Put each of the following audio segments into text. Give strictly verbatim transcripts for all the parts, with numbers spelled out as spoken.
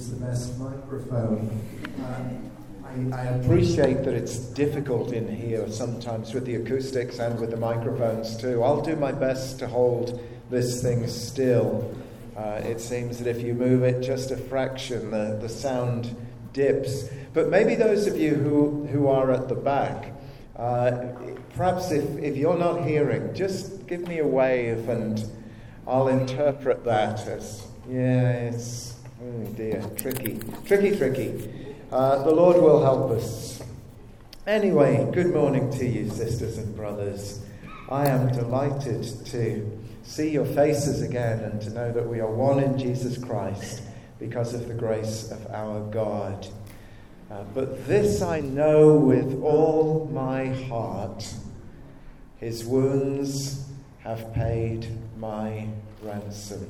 is the best microphone. Um, I, I appreciate that it's difficult in here sometimes with the acoustics and with the microphones too. I'll do my best to hold this thing still. Uh, it seems that if you move it just a fraction, the, the sound dips. But maybe those of you who, who are at the back, uh, perhaps if, if you're not hearing, just give me a wave and I'll interpret that as, yeah, it's, oh dear, tricky, tricky, tricky. Uh, the Lord will help us. Anyway, good morning to you, sisters and brothers. I am delighted to see your faces again and to know that we are one in Jesus Christ because of the grace of our God. Uh, but this I know with all my heart, his wounds have paid my ransom.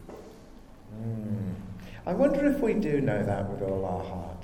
Mm. I wonder if we do know that with all our heart.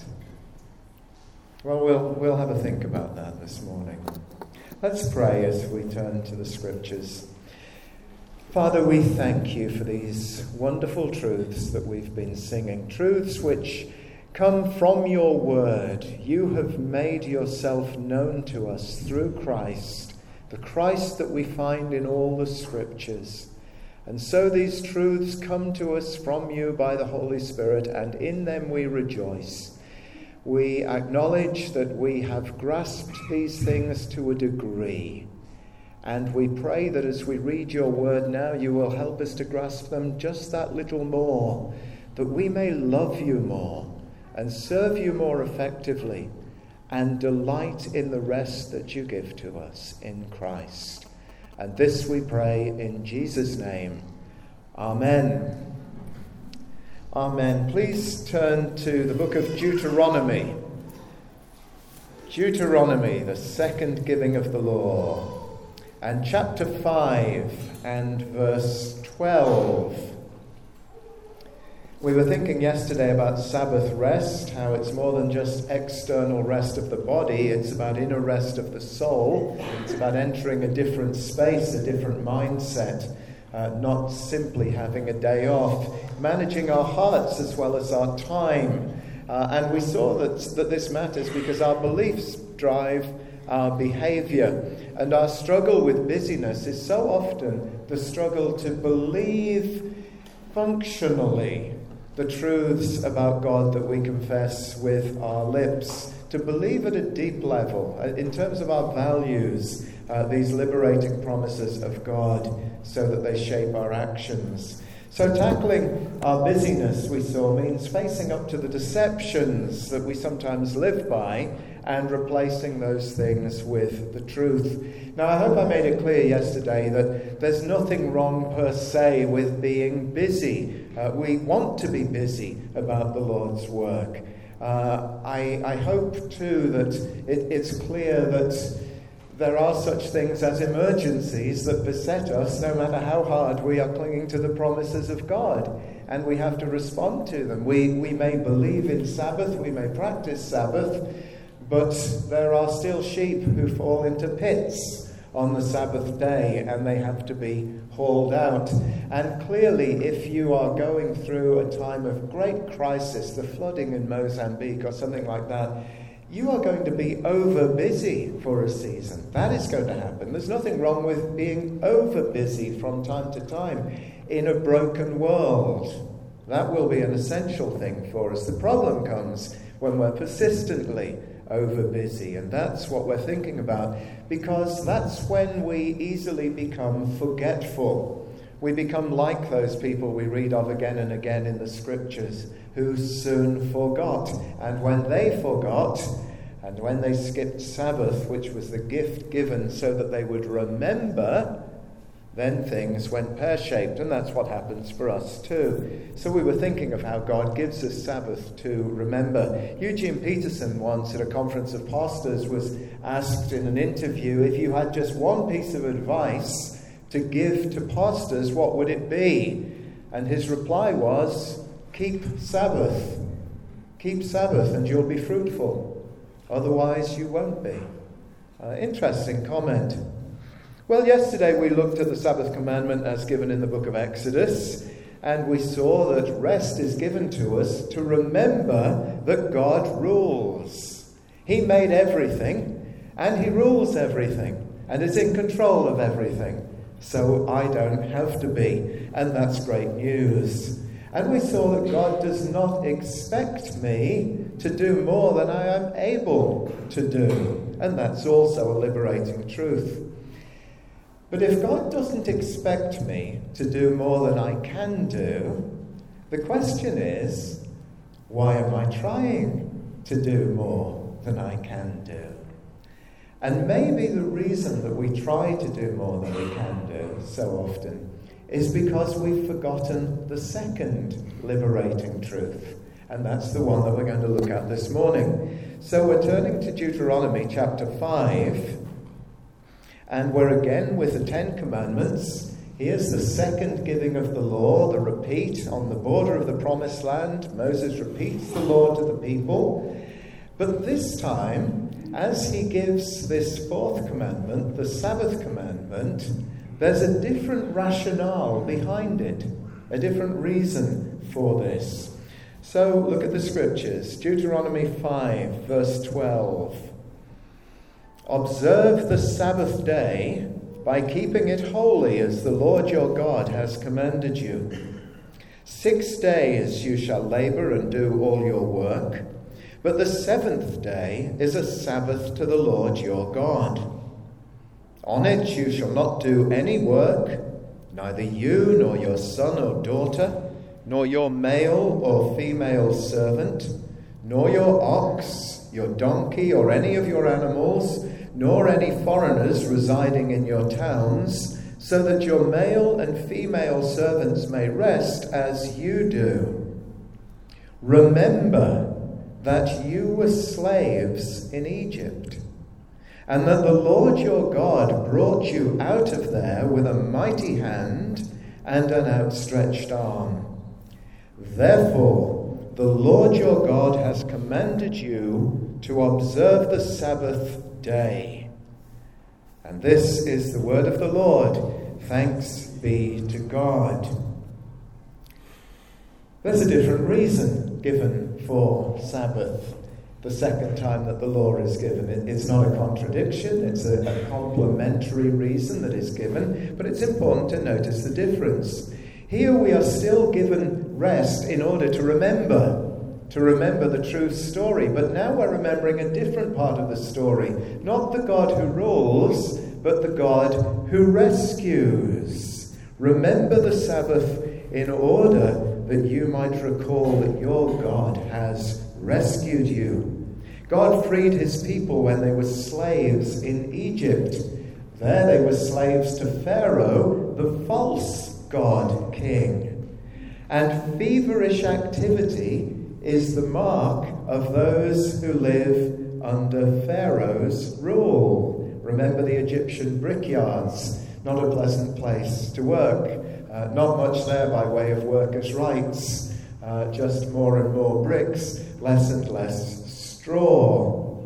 Well, we'll we'll have a think about that this morning. Let's pray as we turn to the scriptures. Father, we thank you for these wonderful truths that we've been singing, truths which come from your word. You have made yourself known to us through Christ, the Christ that we find in all the scriptures. And so these truths come to us from you by the Holy Spirit, and in them we rejoice. We acknowledge that we have grasped these things to a degree, and we pray that as we read your word now, you will help us to grasp them just that little more, that we may love you more and serve you more effectively and delight in the rest that you give to us in Christ. And this we pray in Jesus' name. Amen. Amen. Please turn to the book of Deuteronomy. Deuteronomy, the second giving of the law. And chapter five and verse twelve. We were thinking yesterday about Sabbath rest, how it's more than just external rest of the body, it's about inner rest of the soul. It's about entering a different space, a different mindset. Uh, not simply having a day off, managing our hearts as well as our time. Uh, and we saw that, that this matters because our beliefs drive our behavior. And our struggle with busyness is so often the struggle to believe functionally the truths about God that we confess with our lips, to believe at a deep level, in terms of our values, uh, these liberating promises of God, so that they shape our actions. So tackling our busyness, we saw, means facing up to the deceptions that we sometimes live by and replacing those things with the truth. Now, I hope I made it clear yesterday that there's nothing wrong per se with being busy. Uh, we want to be busy about the Lord's work. Uh, I, I hope, too, that it, it's clear that there are such things as emergencies that beset us no matter how hard we are clinging to the promises of God. And we have to respond to them. We, we may believe in Sabbath, we may practice Sabbath, but there are still sheep who fall into pits on the Sabbath day, and they have to be hauled out. And clearly, if you are going through a time of great crisis, the flooding in Mozambique or something like that, you are going to be over busy for a season. That is going to happen. There's nothing wrong with being over busy from time to time in a broken world. That will be an essential thing for us. The problem comes when we're persistently over busy, and that's what we're thinking about, because that's when we easily become forgetful. We become like those people we read of again and again in the scriptures, who soon forgot. And when they forgot, and when they skipped Sabbath, which was the gift given so that they would remember, then things went pear-shaped, and that's what happens for us too. So we were thinking of how God gives us Sabbath to remember. Eugene Peterson once at a conference of pastors was asked in an interview, if you had just one piece of advice to give to pastors, what would it be? And his reply was, keep Sabbath. Keep Sabbath and you'll be fruitful. Otherwise you won't be. Uh, interesting comment. Well, yesterday we looked at the Sabbath commandment as given in the book of Exodus, And we saw that rest is given to us to remember that God rules. He made everything, and he rules everything, and is in control of everything. So I don't have to be, and that's great news. And we saw that God does not expect me to do more than I am able to do, and that's also a liberating truth. But if God doesn't expect me to do more than I can do, the question is, why am I trying to do more than I can do? And maybe the reason that we try to do more than we can do so often is because we've forgotten the second liberating truth. And that's the one that we're going to look at this morning. So we're turning to Deuteronomy chapter five. And we're again with the Ten Commandments. Here's the second giving of the law, the repeat on the border of the Promised Land. Moses repeats the law to the people. But this time, as he gives this fourth commandment, the Sabbath commandment, there's a different rationale behind it, a different reason for this. So look at the scriptures. Deuteronomy five, verse twelve. Observe the Sabbath day by keeping it holy as the Lord your God has commanded you. Six days you shall labor and do all your work, but the seventh day is a Sabbath to the Lord your God. On it you shall not do any work, neither you nor your son or daughter, nor your male or female servant, nor your ox, your donkey, or any of your animals, nor any foreigners residing in your towns, so that your male and female servants may rest as you do. Remember that you were slaves in Egypt, and that the Lord your God brought you out of there with a mighty hand and an outstretched arm. Therefore, the Lord your God has commanded you to observe the Sabbath day. And this is the word of the Lord. Thanks be to God. There's a different reason given for Sabbath the second time that the law is given. It's not a contradiction, it's a, a complementary reason that is given, but it's important to notice the difference. Here we are still given rest in order to remember, to remember the true story, but now we're remembering a different part of the story. Not the God who rules, but the God who rescues. Remember the Sabbath in order that you might recall that your God has rescued you. God freed his people when they were slaves in Egypt. There they were slaves to Pharaoh, the false god king. And feverish activity is the mark of those who live under Pharaoh's rule. Remember the Egyptian brickyards, not a pleasant place to work. Uh, not much there by way of workers' rights. Uh, just more and more bricks, less and less straw.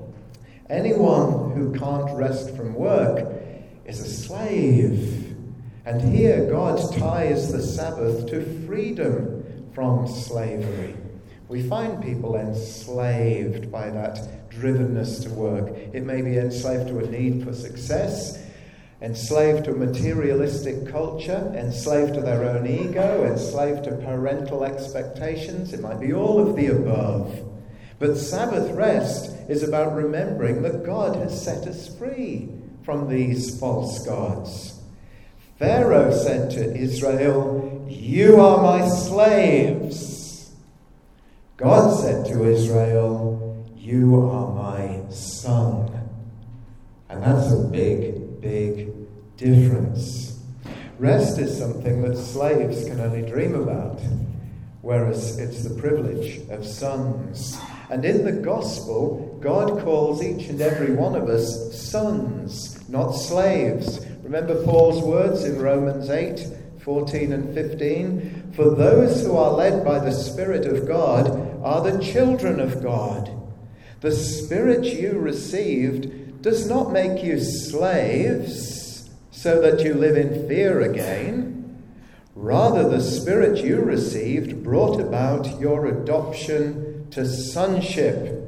Anyone who can't rest from work is a slave. And here God ties the Sabbath to freedom from slavery. We find people enslaved by that drivenness to work. It may be enslaved to a need for success, enslaved to materialistic culture, enslaved to their own ego, enslaved to parental expectations. It might be all of the above. But Sabbath rest is about remembering that God has set us free from these false gods. Pharaoh said to Israel, "You are my slaves." God said to Israel, "You are my son." And that's a big, big difference. Rest is something that slaves can only dream about, whereas it's the privilege of sons. And in the gospel, God calls each and every one of us sons, not slaves. Remember Paul's words in Romans eight, fourteen and fifteen? For those who are led by the Spirit of God are the children of God. The Spirit you received does not make you slaves so that you live in fear again. Rather, the Spirit you received brought about your adoption to sonship.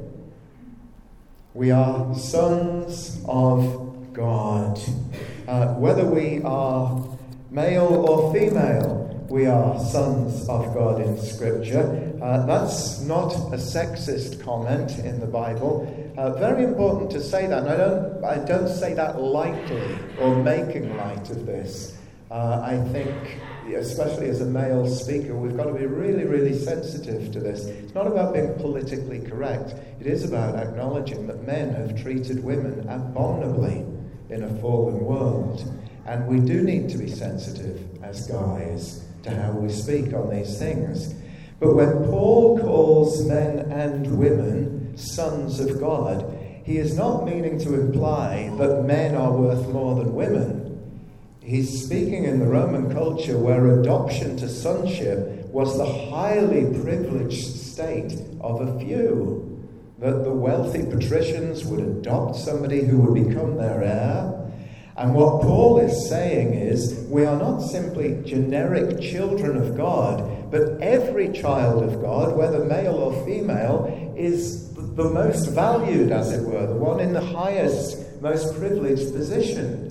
We are sons of God. Uh, whether we are male or female, we are sons of God in Scripture. Uh, that's not a sexist comment in the Bible. Uh, very important to say that, and I don't, I don't say that lightly or making light of this. Uh, I think, especially as a male speaker, we've got to be really, really sensitive to this. It's not about being politically correct. It is about acknowledging that men have treated women abominably in a fallen world. And we do need to be sensitive as guys to how we speak on these things. But when Paul calls men and women sons of God, he is not meaning to imply that men are worth more than women. He's speaking in the Roman culture where adoption to sonship was the highly privileged state of a few. That the wealthy patricians would adopt somebody who would become their heir. And what Paul is saying is, we are not simply generic children of God, but every child of God, whether male or female, is the most valued, as it were, the one in the highest, most privileged position.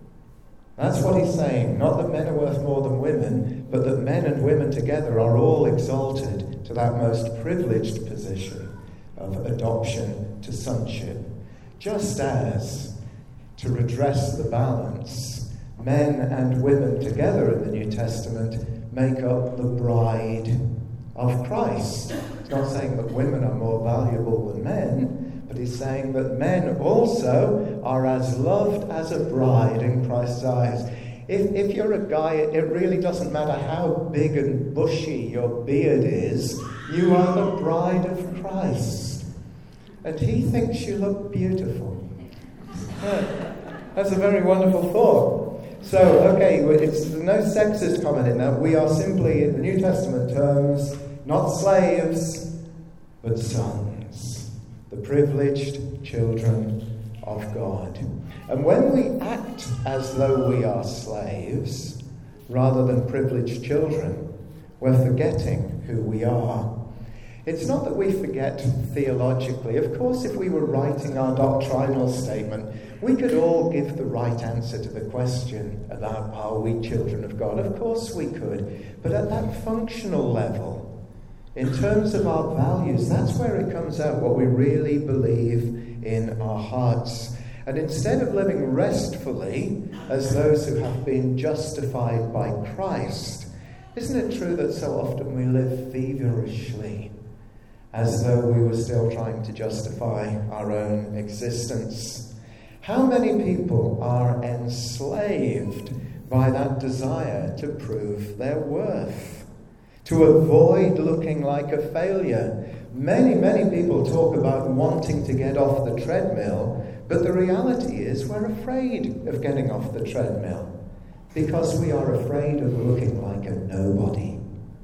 That's what he's saying. Not that men are worth more than women, but that men and women together are all exalted to that most privileged position of adoption to sonship. Just as, to redress the balance, men and women together in the New Testament make up the bride of Christ. It's not saying that women are more valuable than men, but he's saying that men also are as loved as a bride in Christ's eyes. If, if you're a guy, it really doesn't matter how big and bushy your beard is, you are the bride of Christ. And he thinks you look beautiful. Yeah, that's a very wonderful thought. So, okay, it's no sexist comment in that. We are simply, in the New Testament terms, not slaves, but sons. The privileged children of God. And when we act as though we are slaves, rather than privileged children, we're forgetting who we are. It's not that we forget theologically. Of course, if we were writing our doctrinal statement, we could all give the right answer to the question about, are we children of God? Of course we could. But at that functional level, in terms of our values, that's where it comes out, what we really believe in our hearts. And instead of living restfully as those who have been justified by Christ, isn't it true that so often we live feverishly, as though we were still trying to justify our own existence? How many people are enslaved by that desire to prove their worth, to avoid looking like a failure? Many, many people talk about wanting to get off the treadmill, but the reality is we're afraid of getting off the treadmill because we are afraid of looking like a nobody.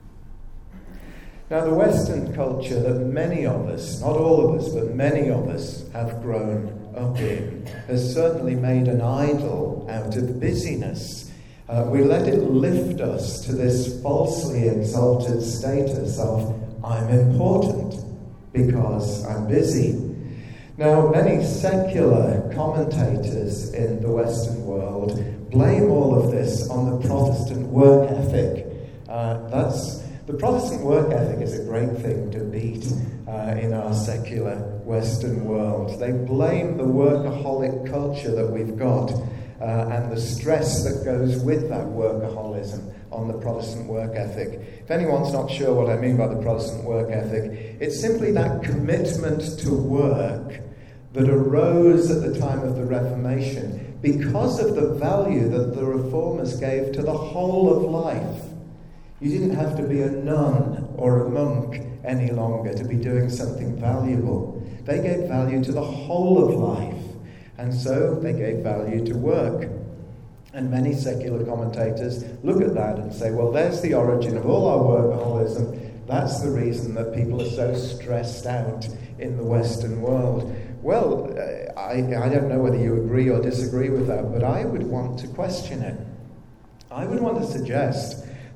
Now, the Western culture that many of us, not all of us, but many of us have grown up in, has certainly made an idol out of busyness. Uh, we let it lift us to this falsely exalted status of, I'm important because I'm busy. Now, many secular commentators in the Western world blame all of this on the Protestant work ethic. Uh, that's The Protestant work ethic is a great thing to beat uh, in our secular Western world. They blame the workaholic culture that we've got uh, and the stress that goes with that workaholism on the Protestant work ethic. If anyone's not sure what I mean by the Protestant work ethic, it's simply that commitment to work that arose at the time of the Reformation because of the value that the Reformers gave to the whole of life. You didn't have to be a nun or a monk any longer to be doing something valuable. They gave value to the whole of life, and so they gave value to work. And many secular commentators look at that and say, well, there's the origin of all our workaholism. That's the reason that people are so stressed out in the Western world. Well, uh, I, I don't know whether you agree or disagree with that, but I would want to question it. I would want to suggest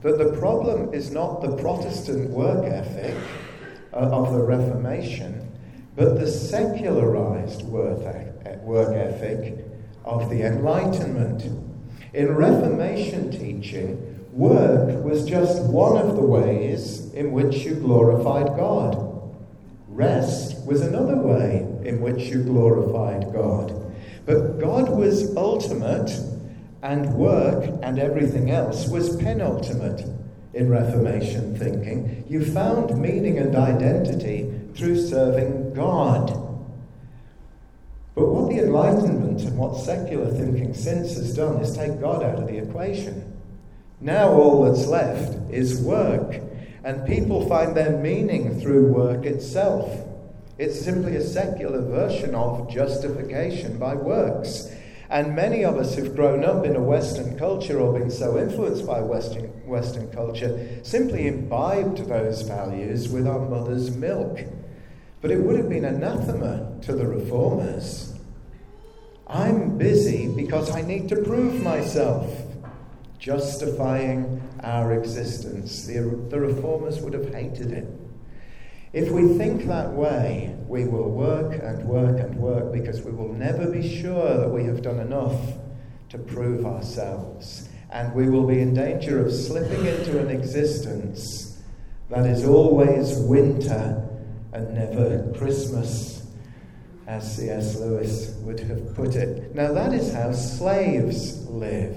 that the problem is not the Protestant work ethic uh, of the Reformation, but the secularized work ethic of the Enlightenment. In Reformation teaching, work was just one of the ways in which you glorified God. Rest was another way in which you glorified God. But God was ultimate, and work and everything else was penultimate. In Reformation thinking, you found meaning and identity through serving God. But what the Enlightenment and what secular thinking since has done is take God out of the equation. Now all that's left is work, and people find their meaning through work itself. It's simply a secular version of justification by works. And many of us who've grown up in a Western culture or been so influenced by Western, Western culture simply imbibed those values with our mother's milk. But it would have been anathema to the reformers. I'm busy because I need to prove myself, justifying our existence. The, the reformers would have hated it. If we think that way, we will work and work and work because we will never be sure that we have done enough to prove ourselves. And we will be in danger of slipping into an existence that is always winter and never Christmas, as C S Lewis would have put it. Now that is how slaves live.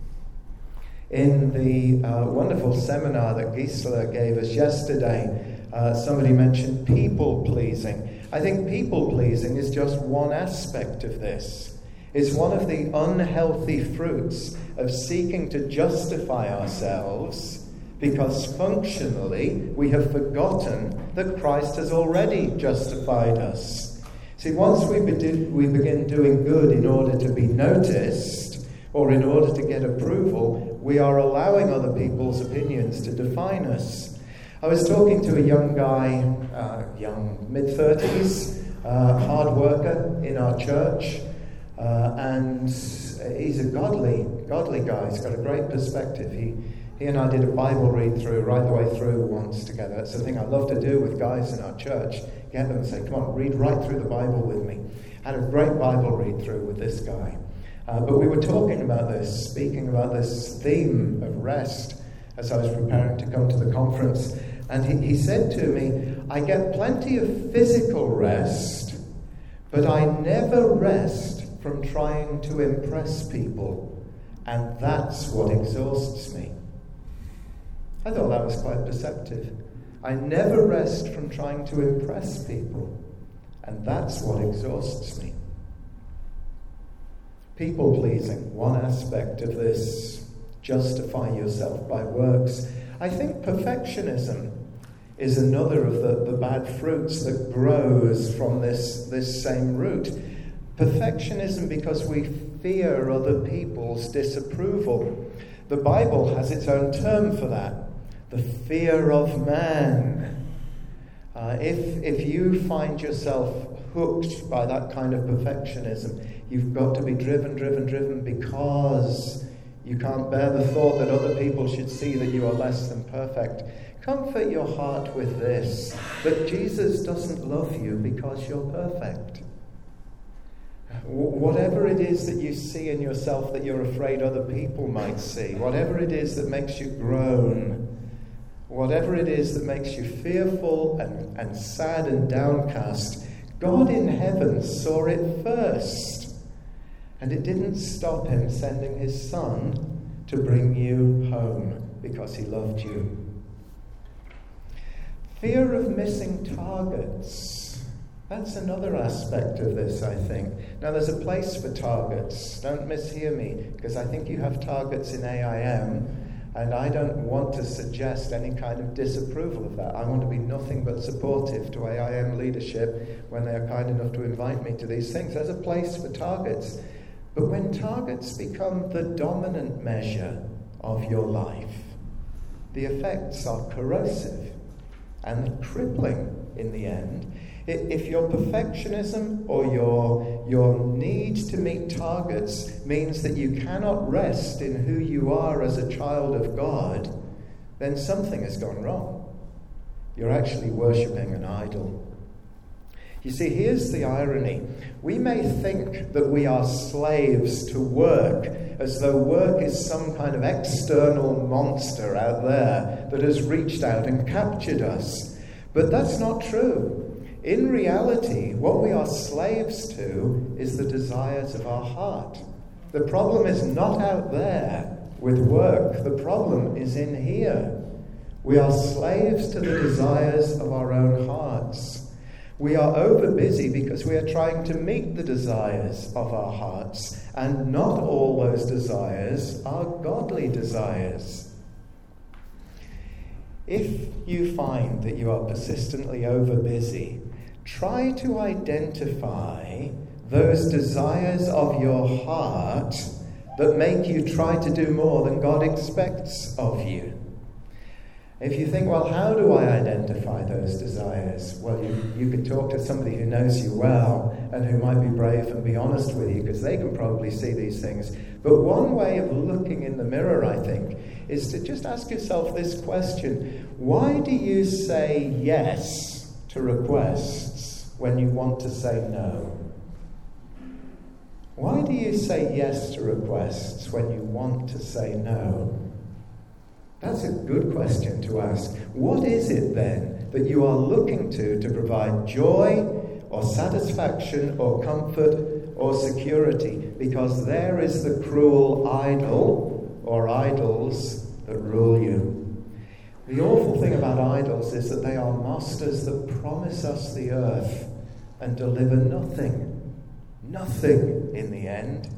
In the uh, wonderful seminar that Gisela gave us yesterday, Uh, somebody mentioned people-pleasing. I think people-pleasing is just one aspect of this. It's one of the unhealthy fruits of seeking to justify ourselves because functionally we have forgotten that Christ has already justified us. See, once we, be- we begin doing good in order to be noticed or in order to get approval, we are allowing other people's opinions to define us. I was talking to a young guy, uh, young, mid-thirties, uh, hard worker in our church, uh, and he's a godly, godly guy. He's got a great perspective. He, he and I did a Bible read-through right the way through once together. That's the thing I love to do with guys in our church. Get them and say, come on, read right through the Bible with me. I had a great Bible read-through with this guy. Uh, but we were talking about this, speaking about this theme of rest as I was preparing to come to the conference. And he, he said to me, I get plenty of physical rest, but I never rest from trying to impress people. And that's what exhausts me. I thought that was quite perceptive. I never rest from trying to impress people. And that's what exhausts me. People-pleasing, one aspect of this. Justify yourself by works. I think perfectionism is another of the, the bad fruits that grows from this, this same root. Perfectionism because we fear other people's disapproval. The Bible has its own term for that, the fear of man. Uh, if, if you find yourself hooked by that kind of perfectionism, you've got to be driven, driven, driven because you can't bear the thought that other people should see that you are less than perfect. Comfort your heart with this, that Jesus doesn't love you because you're perfect. W- whatever it is that you see in yourself that you're afraid other people might see, whatever it is that makes you groan, whatever it is that makes you fearful and, and sad and downcast, God in heaven saw it first. And it didn't stop him sending his son to bring you home because he loved you. Fear of missing targets. That's another aspect of this, I think. Now, there's a place for targets. Don't mishear me, because I think you have targets in A I M, and I don't want to suggest any kind of disapproval of that. I want to be nothing but supportive to A I M leadership when they are kind enough to invite me to these things. There's a place for targets. But when targets become the dominant measure of your life, the effects are corrosive and crippling in the end. If your perfectionism or your, your need to meet targets means that you cannot rest in who you are as a child of God, then something has gone wrong. You're actually worshipping an idol. You see, here's the irony. We may think that we are slaves to work, as though work is some kind of external monster out there that has reached out and captured us. But that's not true. In reality, what we are slaves to is the desires of our heart. The problem is not out there with work. The problem is in here. We are slaves to the desires of our own hearts. We are over busy because we are trying to meet the desires of our hearts, and not all those desires are godly desires. If you find that you are persistently over busy, try to identify those desires of your heart that make you try to do more than God expects of you. If you think, well, how do I identify those desires? Well, you, you could talk to somebody who knows you well and who might be brave and be honest with you, because they can probably see these things. But one way of looking in the mirror, I think, is to just ask yourself this question. Why do you say yes to requests when you want to say no? Why do you say yes to requests when you want to say no? That's a good question to ask. What is it then that you are looking to to provide joy or satisfaction or comfort or security? Because there is the cruel idol or idols that rule you. The awful thing about idols is that they are masters that promise us the earth and deliver nothing. Nothing in the end.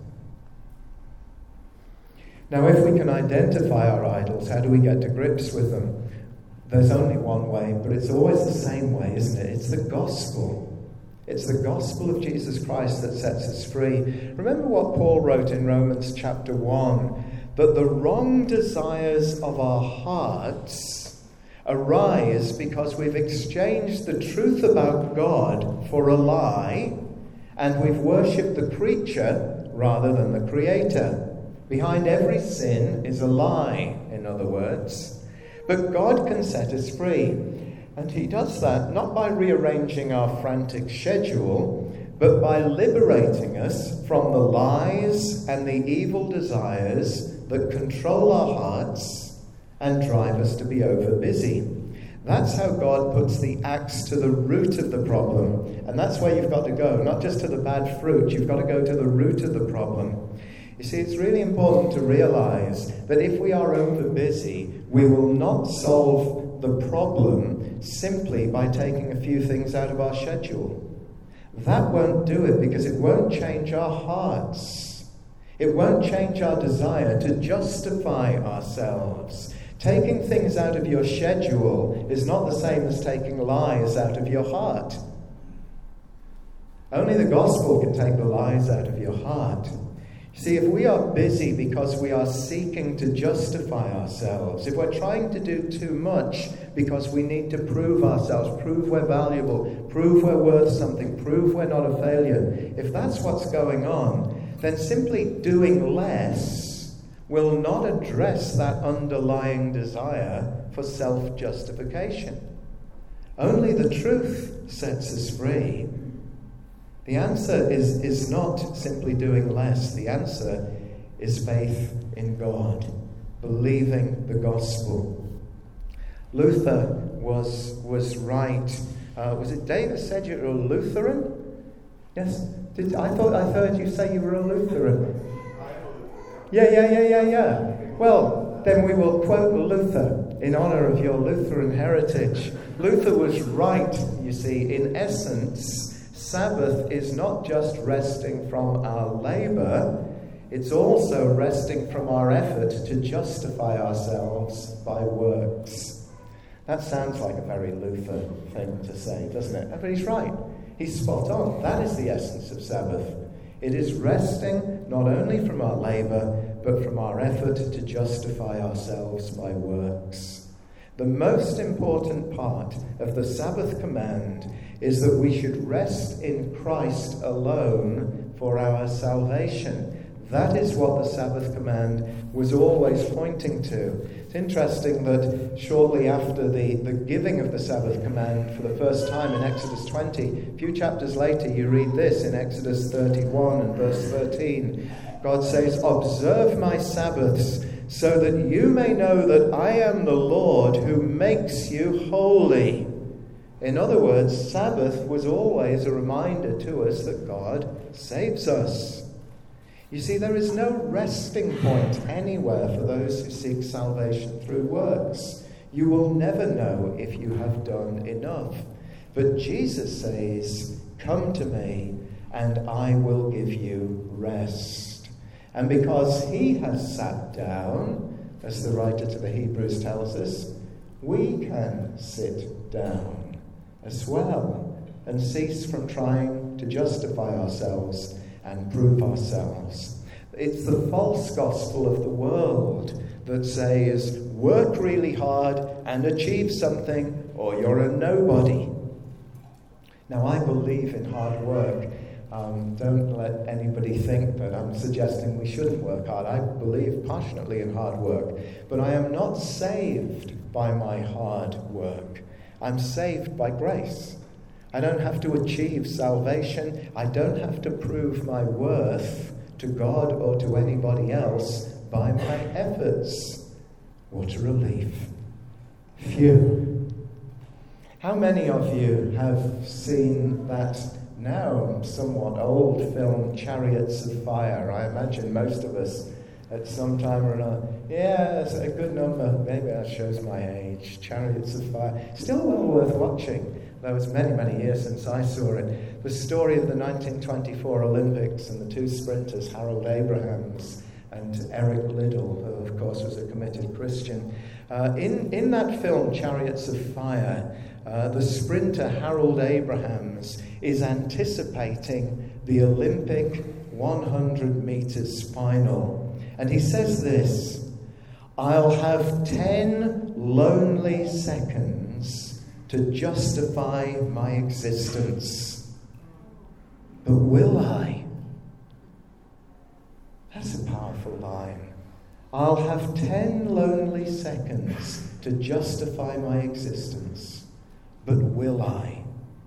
Now, if we can identify our idols, how do we get to grips with them? There's only one way, but it's always the same way, isn't it? It's the gospel. It's the gospel of Jesus Christ that sets us free. Remember what Paul wrote in Romans chapter one, that the wrong desires of our hearts arise because we've exchanged the truth about God for a lie, and we've worshipped the creature rather than the Creator. Behind every sin is a lie, in other words. But God can set us free. And he does that not by rearranging our frantic schedule, but by liberating us from the lies and the evil desires that control our hearts and drive us to be overbusy. That's how God puts the axe to the root of the problem. And that's where you've got to go, not just to the bad fruit. You've got to go to the root of the problem. You see, it's really important to realize that if we are over busy, we will not solve the problem simply by taking a few things out of our schedule. That won't do it, because it won't change our hearts. It won't change our desire to justify ourselves. Taking things out of your schedule is not the same as taking lies out of your heart. Only the gospel can take the lies out of your heart. See, if we are busy because we are seeking to justify ourselves, if we're trying to do too much because we need to prove ourselves, prove we're valuable, prove we're worth something, prove we're not a failure, if that's what's going on, then simply doing less will not address that underlying desire for self-justification. Only the truth sets us free. The answer is, is not simply doing less. The answer is faith in God, believing the gospel. Luther was was right. Uh, was it David said you're a Lutheran? Yes. Did I thought I heard you say you were a Lutheran? Yeah, yeah, yeah, yeah, yeah. Well, then we will quote Luther in honor of your Lutheran heritage. Luther was right, you see. In essence, Sabbath is not just resting from our labor, it's also resting from our effort to justify ourselves by works. That sounds like a very Luther thing to say, doesn't it? But he's right. He's spot on. That is the essence of Sabbath. It is resting not only from our labor, but from our effort to justify ourselves by works. The most important part of the Sabbath command is that we should rest in Christ alone for our salvation. That is what the Sabbath command was always pointing to. It's interesting that shortly after the, the giving of the Sabbath command for the first time in Exodus twenty, a few chapters later you read this in Exodus thirty-one and verse thirteen. God says, "Observe my Sabbaths, so that you may know that I am the Lord who makes you holy." In other words, Sabbath was always a reminder to us that God saves us. You see, there is no resting point anywhere for those who seek salvation through works. You will never know if you have done enough. But Jesus says, "Come to me, and I will give you rest." And because he has sat down, as the writer to the Hebrews tells us, we can sit down as well and cease from trying to justify ourselves and prove ourselves. It's the false gospel of the world that says, work really hard and achieve something, or you're a nobody. Now, I believe in hard work. Um, don't let anybody think that I'm suggesting we shouldn't work hard. I believe passionately in hard work. But I am not saved by my hard work. I'm saved by grace. I don't have to achieve salvation. I don't have to prove my worth to God or to anybody else by my efforts. What a relief. Phew. How many of you have seen that now somewhat old film, Chariots of Fire? I imagine most of us at some time or another. Yeah, it's a good number. Maybe that shows my age. Chariots of Fire. Still well worth watching. That was many, many years since I saw it. The story of the nineteen twenty-four Olympics and the two sprinters, Harold Abrahams and Eric Liddell, who of course was a committed Christian. Uh, in, in that film, Chariots of Fire, uh, the sprinter Harold Abrahams is anticipating the Olympic one hundred meters final. And he says this, "I'll have ten lonely seconds to justify my existence. But will I?" That's a powerful line. I'll have ten lonely seconds to justify my existence. But will I?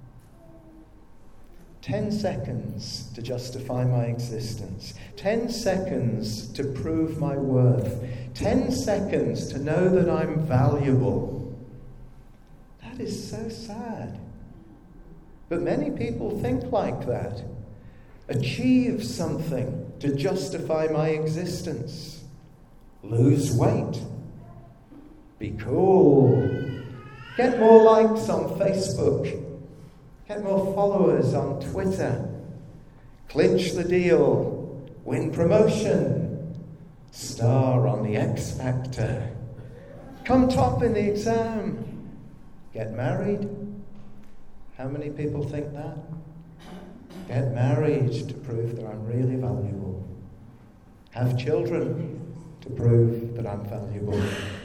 Ten seconds to justify my existence. Ten seconds to prove my worth. Ten seconds to know that I'm valuable. That is so sad. But many people think like that. Achieve something to justify my existence. Lose weight. Be cool. Get more likes on Facebook. Get more followers on Twitter. Clinch the deal. Win promotion. Star on the X Factor. Come top in the exam. Get married. How many people think that? Get married to prove that I'm really valuable. Have children to prove that I'm valuable.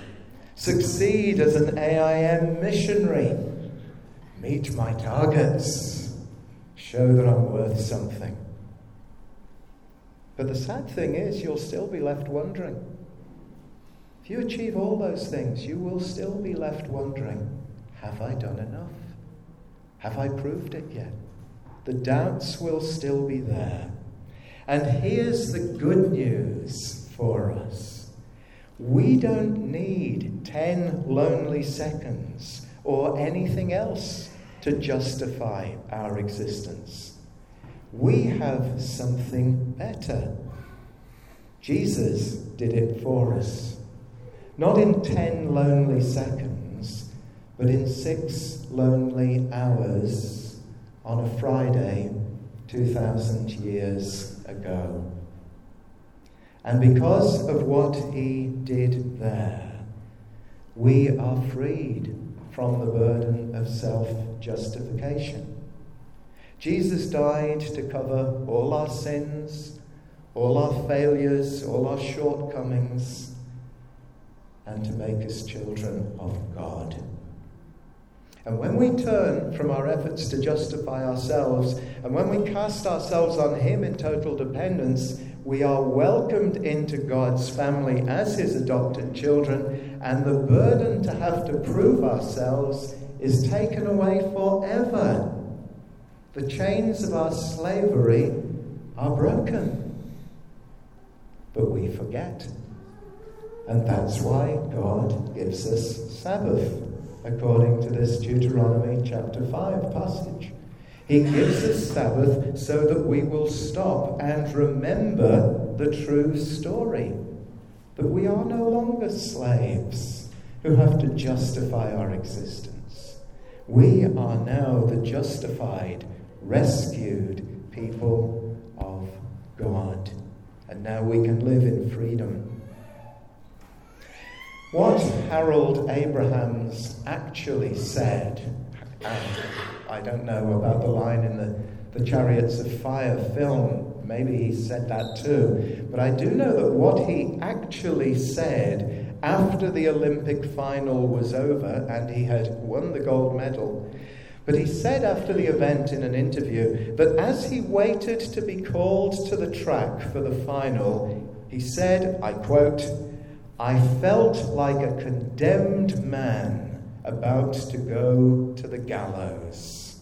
Succeed as an A I M missionary. Meet my targets. Show that I'm worth something. But the sad thing is, you'll still be left wondering. If you achieve all those things, you will still be left wondering, have I done enough? Have I proved it yet? The doubts will still be there. And here's the good news for us. We don't need ten lonely seconds or anything else to justify our existence. We have something better. Jesus did it for us. Not in ten lonely seconds, but in six lonely hours on a Friday two thousand years ago. And because of what he did there, we are freed from the burden of self-justification. Jesus died to cover all our sins, all our failures, all our shortcomings, and to make us children of God. And when we turn from our efforts to justify ourselves, and when we cast ourselves on him in total dependence, We are welcomed into God's family as his adopted children, and the burden to have to prove ourselves is taken away forever. The chains of our slavery are broken. But we forget. And that's why God gives us Sabbath, according to this Deuteronomy chapter five passage. He gives us Sabbath so that we will stop and remember the true story, that we are no longer slaves who have to justify our existence. We are now the justified, rescued people of God, and now we can live in freedom. What Harold Abrahams actually said, and I don't know about the line in the, the Chariots of Fire film, maybe he said that too, but I do know that what he actually said after the Olympic final was over and he had won the gold medal, but he said after the event in an interview that as he waited to be called to the track for the final, he said, I quote, "I felt like a condemned man about to go to the gallows."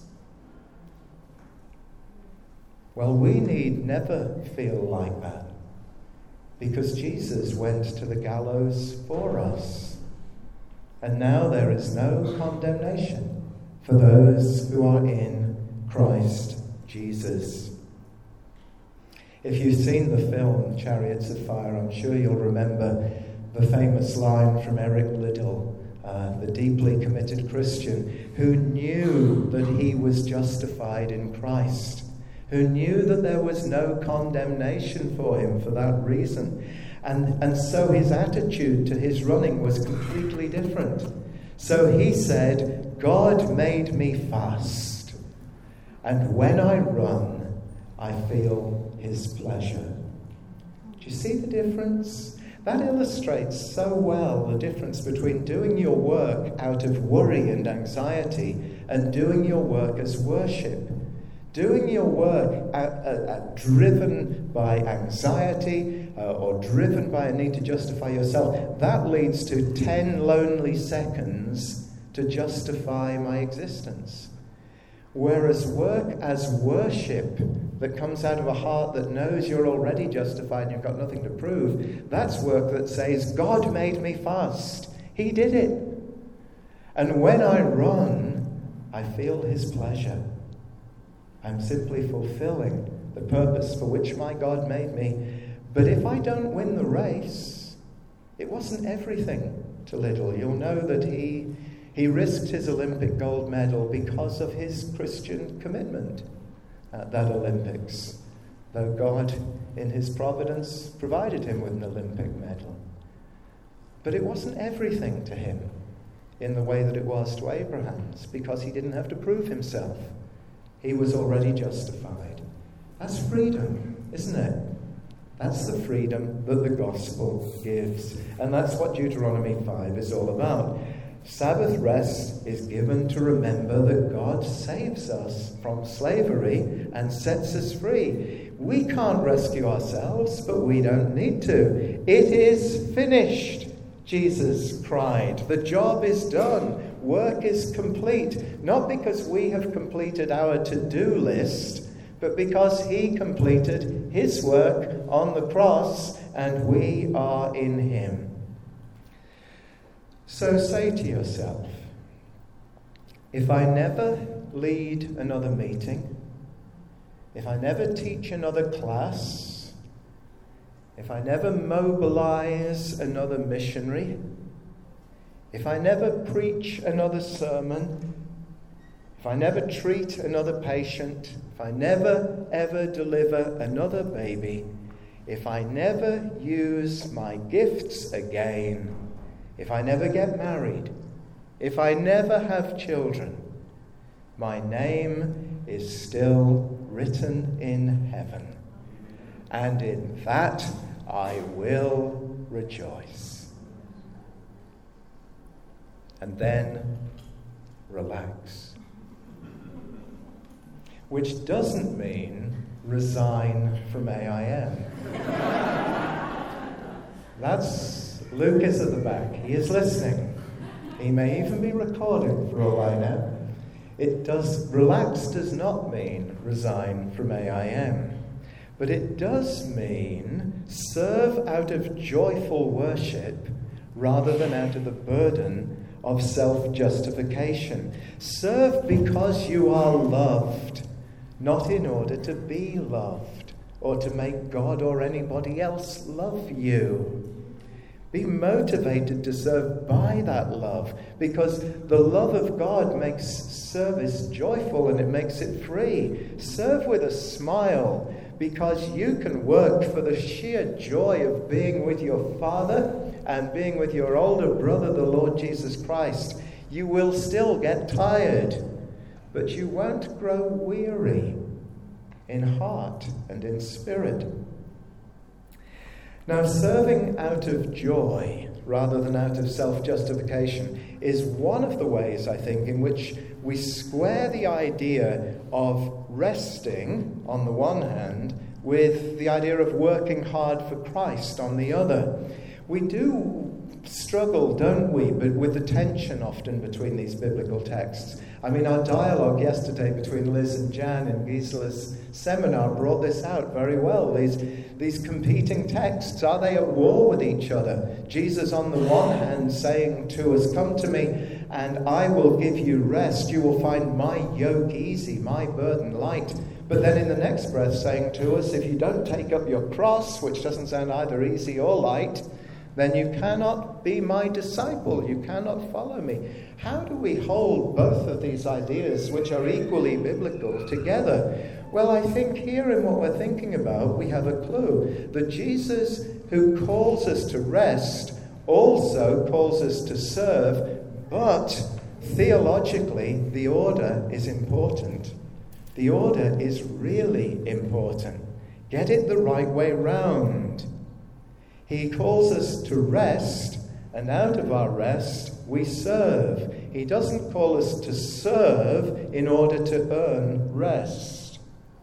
Well, we need never feel like that, because Jesus went to the gallows for us. And now there is no condemnation for those who are in Christ Jesus. If you've seen the film Chariots of Fire, I'm sure you'll remember the famous line from Eric Liddell, Uh, the deeply committed Christian who knew that he was justified in Christ, who knew that there was no condemnation for him for that reason. And, and so his attitude to his running was completely different. So he said, God made me fast, and when I run, I feel his pleasure. Do you see the difference? That illustrates so well the difference between doing your work out of worry and anxiety and doing your work as worship. Doing your work at, at, at, driven by anxiety uh, or driven by a need to justify yourself, that leads to ten lonely seconds to justify my existence. Whereas work as worship that comes out of a heart that knows you're already justified and you've got nothing to prove, that's work that says, God made me fast. He did it. And when I run, I feel his pleasure. I'm simply fulfilling the purpose for which my God made me. But if I don't win the race, it wasn't everything to Liddell. You'll know that he, he risked his Olympic gold medal because of his Christian commitment at that Olympics, though God, in his providence, provided him with an Olympic medal. But it wasn't everything to him in the way that it was to Abraham's, because he didn't have to prove himself. He was already justified. That's freedom, isn't it? That's the freedom that the gospel gives. And that's what Deuteronomy five is all about. Sabbath rest is given to remember that God saves us from slavery and sets us free. We can't rescue ourselves, but we don't need to. It is finished, Jesus cried. The job is done. Work is complete. Not because we have completed our to-do list, but because he completed his work on the cross and we are in him. So say to yourself, if I never lead another meeting, if I never teach another class, if I never mobilize another missionary, if I never preach another sermon, if I never treat another patient, if I never ever deliver another baby, if I never use my gifts again, if I never get married, if I never have children, my name is still written in heaven, and in that I will rejoice. And then relax. Which doesn't mean resign from A I M. That's Lucas at the back. He is listening. He may even be recording for all I know. It does, relax does not mean resign from A I M. But it does mean serve out of joyful worship rather than out of the burden of self-justification. Serve because you are loved, not in order to be loved or to make God or anybody else love you. Be motivated to serve by that love, because the love of God makes service joyful and it makes it free. Serve with a smile, because you can work for the sheer joy of being with your Father and being with your older brother, the Lord Jesus Christ. You will still get tired, but you won't grow weary in heart and in spirit. Now, serving out of joy rather than out of self-justification is one of the ways, I think, in which we square the idea of resting on the one hand with the idea of working hard for Christ on the other. We do struggle, don't we, but with the tension often between these biblical texts. I mean, our dialogue yesterday between Liz and Jan in Gisela's seminar brought this out very well. These, these competing texts, are they at war with each other? Jesus on the one hand saying to us, come to me and I will give you rest. You will find my yoke easy, my burden light. But then in the next breath saying to us, if you don't take up your cross, which doesn't sound either easy or light, then you cannot be my disciple. You cannot follow me. How do we hold both of these ideas, which are equally biblical, together? Well, I think here in what we're thinking about, we have a clue. That Jesus, who calls us to rest, also calls us to serve, but theologically, the order is important. The order is really important. Get it the right way round. He calls us to rest, and out of our rest, we serve. He doesn't call us to serve in order to earn rest.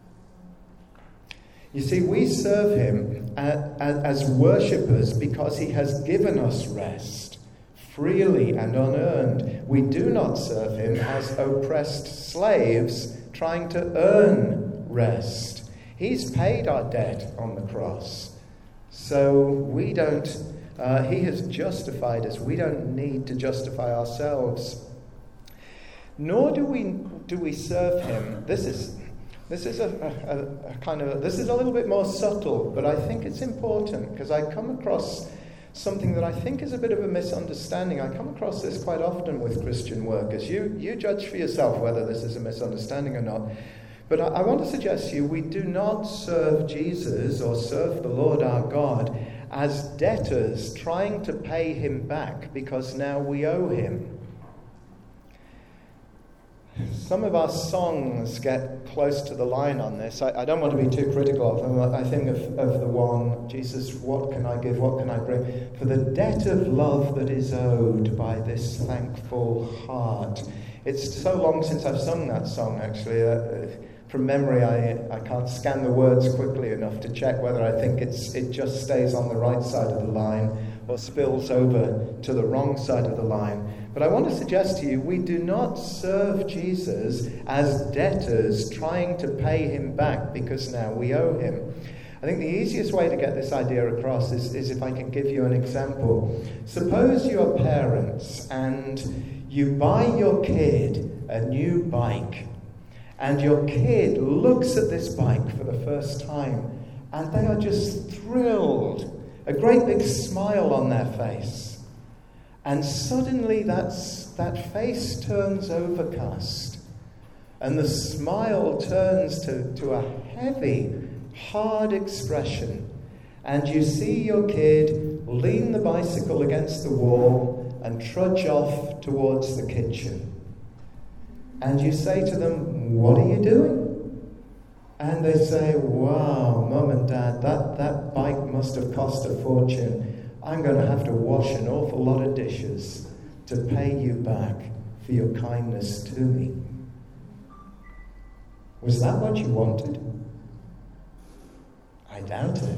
You see, we serve him as worshippers because he has given us rest, freely and unearned. We do not serve him as oppressed slaves trying to earn rest. He's paid our debt on the cross. So we don't, uh, he has justified us. We don't need to justify ourselves. Nor do we do we serve him. This is this is a, a, a kind of, this is a little bit more subtle, but I think it's important because I come across something that I think is a bit of a misunderstanding. I come across this quite often with Christian workers. You, you judge for yourself whether this is a misunderstanding or not. But I, I want to suggest to you, we do not serve Jesus or serve the Lord our God as debtors trying to pay him back because now we owe him. Some of our songs get close to the line on this. I, I don't want to be too critical of them. I think of, of the one, Jesus, what can I give, what can I bring? For the debt of love that is owed by this thankful heart. It's so long since I've sung that song, actually. Uh, from memory, I, I can't scan the words quickly enough to check whether I think it's it just stays on the right side of the line or spills over to the wrong side of the line. But I want to suggest to you, we do not serve Jesus as debtors trying to pay him back because now we owe him. I think the easiest way to get this idea across is, is if I can give you an example. Suppose you're parents and you buy your kid a new bike, and your kid looks at this bike for the first time and they are just thrilled. A great big smile on their face. And suddenly that's, that face turns overcast. And the smile turns to, to a heavy, hard expression. And you see your kid lean the bicycle against the wall and trudge off towards the kitchen. And you say to them, what are you doing? And they say, wow, Mum and Dad, that, that bike must have cost a fortune. I'm going to have to wash an awful lot of dishes to pay you back for your kindness to me. Was that what you wanted? I doubt it.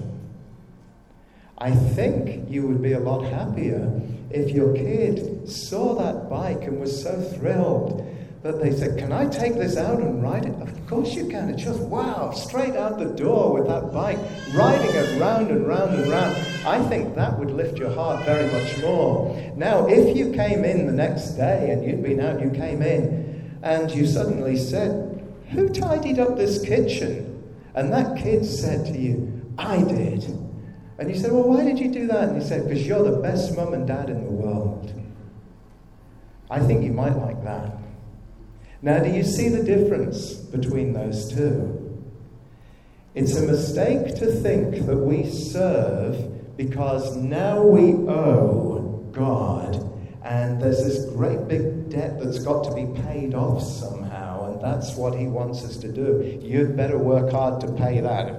I think you would be a lot happier if your kid saw that bike and was so thrilled that they said, can I take this out and ride it? Of course you can. It's just, wow, straight out the door with that bike, riding it round and round and round. I think that would lift your heart very much more. Now, if you came in the next day and you'd been out, you came in and you suddenly said, who tidied up this kitchen? And that kid said to you, I did. And you said, well, why did you do that? And he said, because you're the best mum and dad in the world. I think you might like that. Now, do you see the difference between those two? It's a mistake to think that we serve because now we owe God, and there's this great big debt that's got to be paid off somehow, and that's what he wants us to do. You'd better work hard to pay that.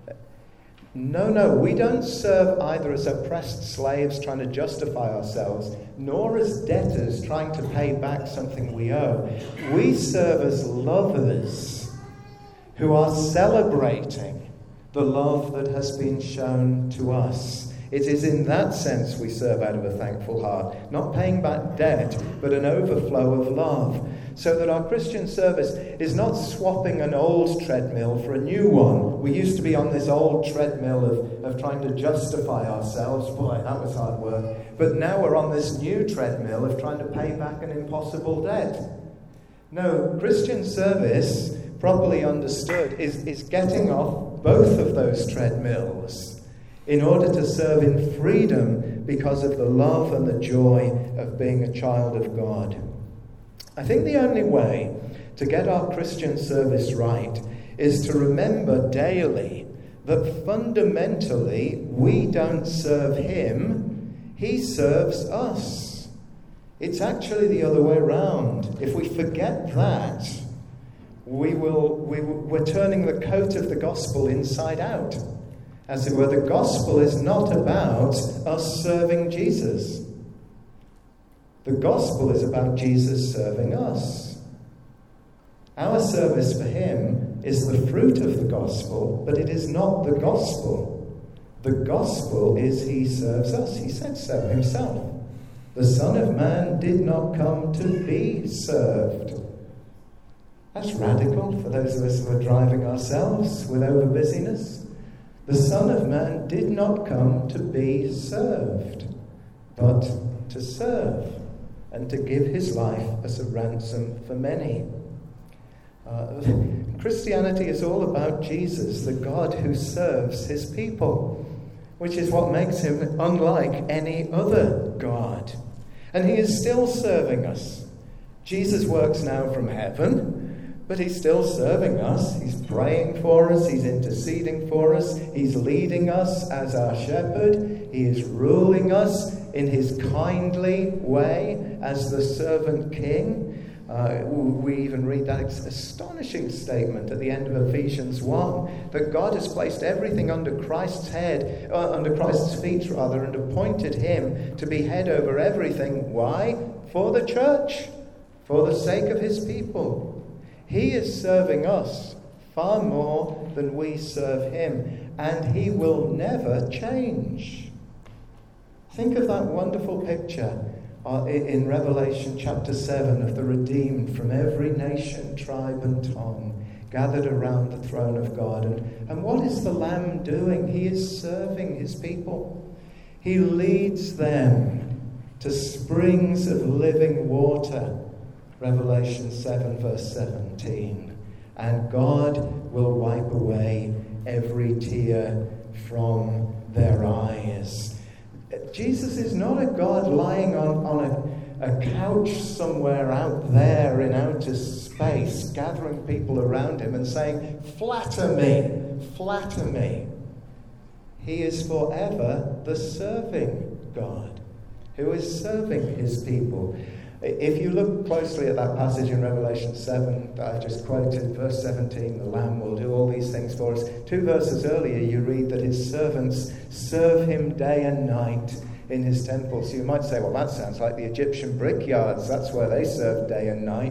No, no, we don't serve either as oppressed slaves trying to justify ourselves, nor as debtors trying to pay back something we owe. We serve as lovers who are celebrating the love that has been shown to us. It is in that sense we serve out of a thankful heart, not paying back debt, but an overflow of love. So that our Christian service is not swapping an old treadmill for a new one. We used to be on this old treadmill of, of trying to justify ourselves. Boy, that was hard work. But now we're on this new treadmill of trying to pay back an impossible debt. No, Christian service, properly understood, is, is getting off both of those treadmills in order to serve in freedom because of the love and the joy of being a child of God. I think the only way to get our Christian service right is to remember daily that fundamentally we don't serve him, he serves us. It's actually the other way around. If we forget that, we will, we, we're turning the coat of the gospel inside out. As it were, the gospel is not about us serving Jesus. The gospel is about Jesus serving us. Our service for him is the fruit of the gospel, but it is not the gospel. The gospel is he serves us. He said so himself. The Son of Man did not come to be served. That's radical for those of us who are driving ourselves with over-busyness. The Son of Man did not come to be served, but to serve, and to give his life as a ransom for many. Uh, Christianity is all about Jesus, the God who serves his people, which is what makes him unlike any other God. And he is still serving us. Jesus works now from heaven, but he's still serving us. He's praying for us. He's interceding for us. He's leading us as our shepherd. He is ruling us in his kindly way as the servant king. Uh, we even read that astonishing statement at the end of Ephesians one, that God has placed everything under Christ's head, uh, under Christ's feet rather, and appointed him to be head over everything. Why? For the church, for the sake of his people. He is serving us far more than we serve him, and he will never change. Think of that wonderful picture uh, in Revelation chapter seven of the redeemed from every nation, tribe and tongue gathered around the throne of God. And, and what is the Lamb doing? He is serving his people. He leads them to springs of living water. Revelation seven verse seventeen. And God will wipe away every tear from their eyes. Jesus is not a God lying on, on a, a couch somewhere out there in outer space, gathering people around him and saying, flatter me, flatter me. He is forever the serving God, who is serving his people. If you look closely at that passage in Revelation seven that I just quoted, verse seventeen, the Lamb will do all these things for us. Two verses earlier you read that his servants serve him day and night in his temple. So you might say, well, that sounds like the Egyptian brickyards. That's where they served day and night.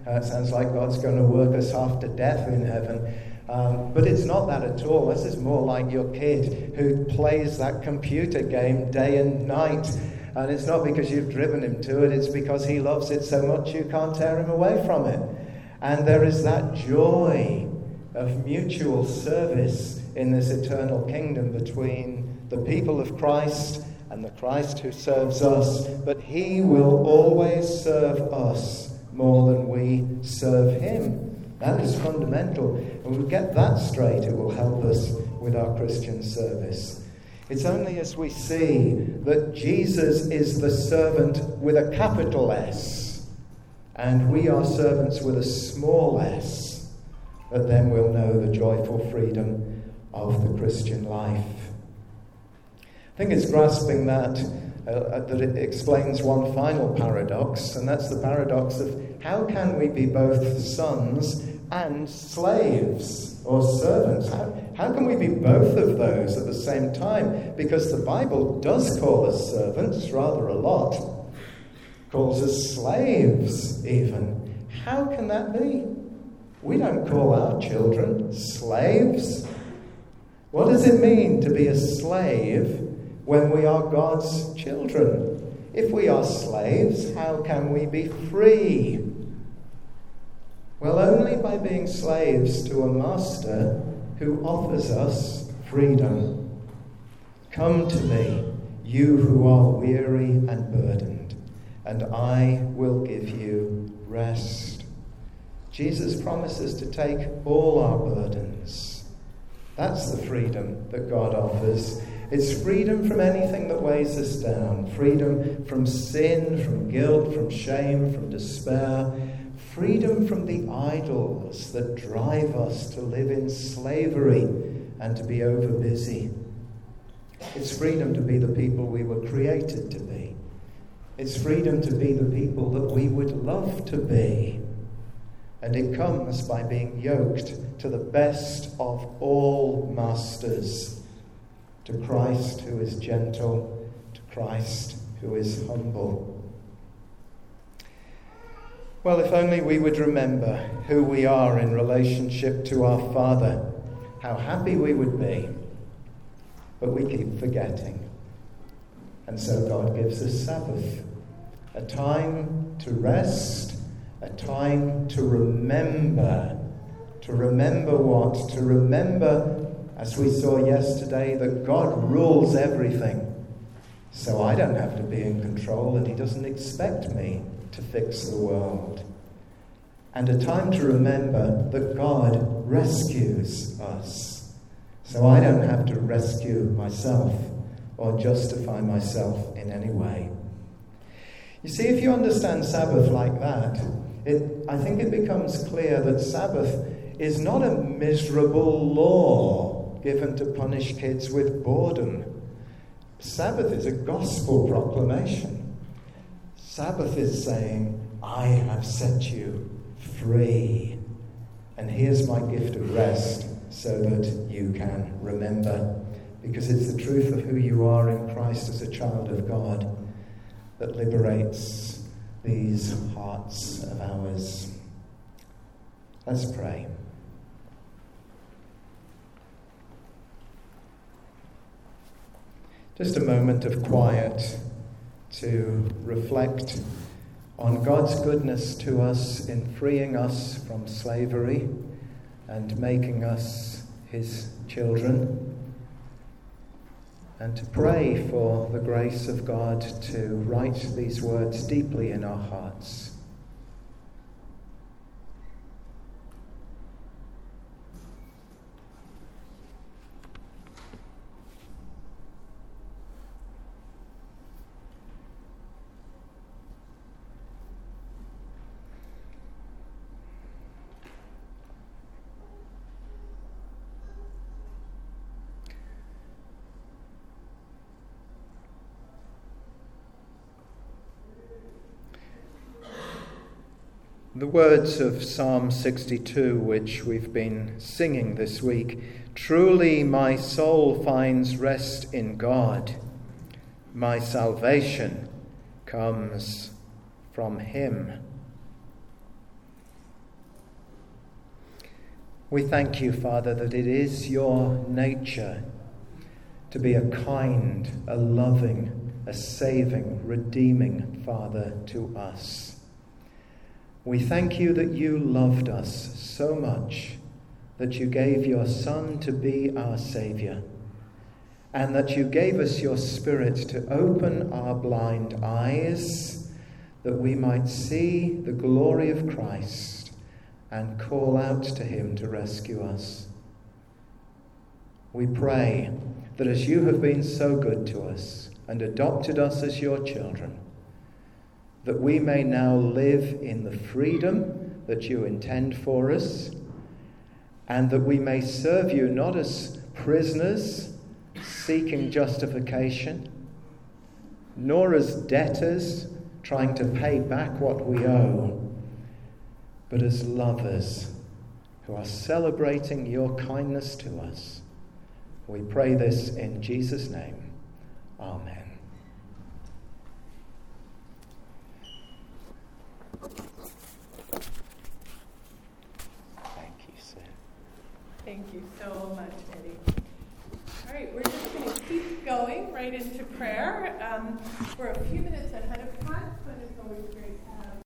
Uh, it sounds like God's going to work us half to death in heaven. Um, but it's not that at all. This is more like your kid who plays that computer game day and night. And it's not because you've driven him to it, it's because he loves it so much you can't tear him away from it. And there is that joy of mutual service in this eternal kingdom between the people of Christ and the Christ who serves us. But he will always serve us more than we serve him. That is fundamental. When we get that straight, it will help us with our Christian service. It's only as we see that Jesus is the servant with a capital S, and we are servants with a small s, that then we'll know the joyful freedom of the Christian life. I think it's grasping that uh, that it explains one final paradox, and that's the paradox of how can we be both sons and slaves or servants? How, how can we be both of those at the same time? Because the Bible does call us servants rather a lot. It calls us slaves even. How can that be? We don't call our children slaves. What does it mean to be a slave when we are God's children? If we are slaves, how can we be free? Well, only by being slaves to a master who offers us freedom. Come to me, you who are weary and burdened, and I will give you rest. Jesus promises to take all our burdens. That's the freedom that God offers. It's freedom from anything that weighs us down. Freedom from sin, from guilt, from shame, from despair. Freedom from the idols that drive us to live in slavery and to be overbusy. It's freedom to be the people we were created to be. It's freedom to be the people that we would love to be. And it comes by being yoked to the best of all masters, to Christ who is gentle, to Christ who is humble. Well, if only we would remember who we are in relationship to our Father, how happy we would be. But we keep forgetting. And so God gives us Sabbath, a time to rest, a time to remember. To remember what? To remember, as we saw yesterday, that God rules everything. So I don't have to be in control, and he doesn't expect me to fix the world. And a time to remember that God rescues us. So I don't have to rescue myself or justify myself in any way. You see, if you understand Sabbath like that, it, I think it becomes clear that Sabbath is not a miserable law given to punish kids with boredom. Sabbath is a gospel proclamation. Sabbath is saying, I have set you free, and here's my gift of rest so that you can remember, because it's the truth of who you are in Christ as a child of God that liberates these hearts of ours. Let's pray. Just a moment of quiet to reflect on God's goodness to us in freeing us from slavery and making us his children, and to pray for the grace of God to write these words deeply in our hearts. The words of Psalm sixty-two, which we've been singing this week, truly my soul finds rest in God. My salvation comes from him. We thank you, Father, that it is your nature to be a kind, a loving, a saving, redeeming Father to us. We thank you that you loved us so much that you gave your Son to be our Saviour, and that you gave us your Spirit to open our blind eyes that we might see the glory of Christ and call out to him to rescue us. We pray that as you have been so good to us and adopted us as your children, that we may now live in the freedom that you intend for us, and that we may serve you not as prisoners seeking justification, nor as debtors trying to pay back what we owe, but as lovers who are celebrating your kindness to us. We pray this in Jesus' name. Amen. Thank you, sir. Thank you so much, Eddie. All right, we're just going to keep going right into prayer. Um, we're a few